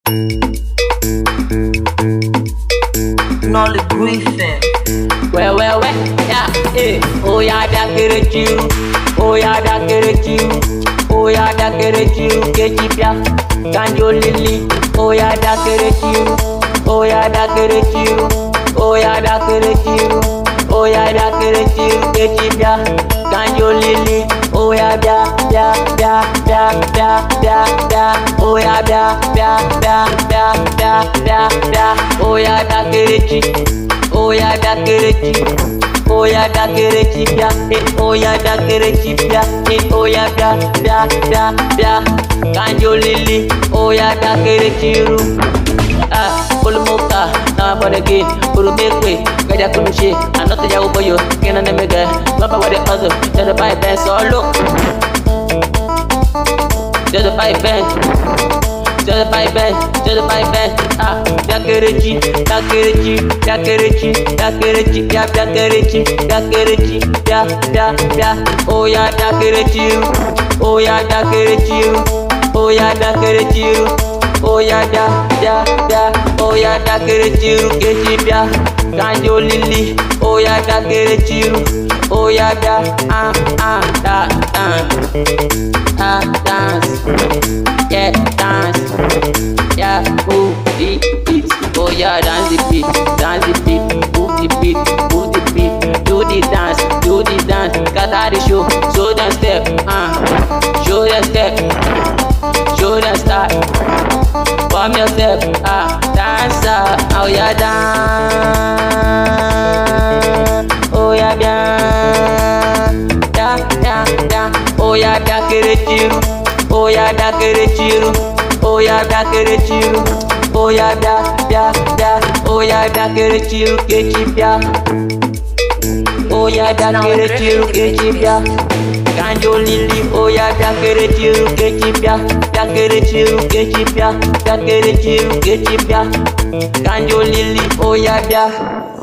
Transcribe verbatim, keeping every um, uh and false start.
Nolly Griffin. Well, well, well, yeah, eh. Oh yeah, that get it you. Oh yeah, that get it you. Oh yeah, that get it you. Get it ya. Kanjo Lily. Oh yeah, that get it you. Oh yeah, that get it you. Oh yeah, that get it you. Oh yeah, that get it you. Get it ya. Kanjo Lily. Oh yeah, da da da da da da da. Oh yeah, da da da da da da da. Oh yeah, that get it you. Oh yeah, da kerechi. Oh yeah, da kerechi bia. Eh, oh yeah, da kerechi bia. Eh, oh yeah, da da da da. Kanjo Lily. Oh yeah, da kerechi ru. Ah, Pulumoka. Now for the game. Pulumekwe. Gaja Kunushi. I'm not a yaw boyo. Kena nemega. Baba with the other. Just a five band solo. Just a five band. Just a five band, just a five band, ah, Dakerechi, Dakerechi, Dakerechi, Dakerechi, ya Dakerechi, Dakerechi, da da da, oh yeah, Dakerechi, oh yeah, Dakerechi, oh yeah, Dakerechi, oh yeah, da da da, oh yeah, Dakerechi, Ketibia, Kanjo Lily, oh yeah, Dakerechi, oh yeah, da ah ah da dance, ah dance. Yeah, dance, yeah, move the beat. Oh yeah, dance the beat, dance the beat, move the beat, move the beat. Do the dance, do the dance. Scatter the show, show them step, uh, show them step, show them style. Form yourself, ah, dancer. Oh yeah, dance. Oh yeah, dance, da da da. Oh yeah, da kerechiru. Oh yeah, da kerechiru. Oh yeah, da kerechiru. Oh yeah, da da da. Oh yeah, da kerechiru kechipya. Oh yeah, da kerechiru kechipya. Kanjo Lily. Oh yeah, da kerechiru kechipya. Da kerechiru kechipya. Da kerechiru kechipya. Kanjo Lily. Oh yeah, da.